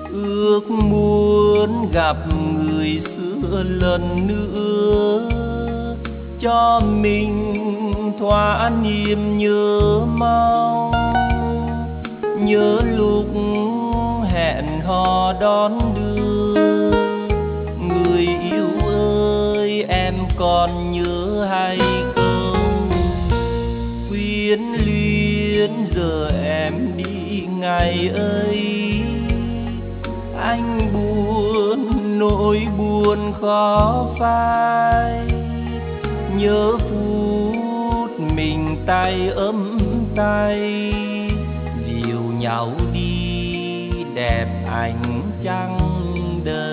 ước muốn gặp người xưa lần nữa, cho mình thỏa niềm nhớ mau. Nhớ lúc hẹn hò đón đưa, người yêu ơi em còn nhớ hay không? Quyến luyến giờ em đi ngày ấy, anh buồn nỗi buồn khó phai. Nhớ phút mình tay ấm tay, dìu nhau đi đẹp ảnh trăng đời.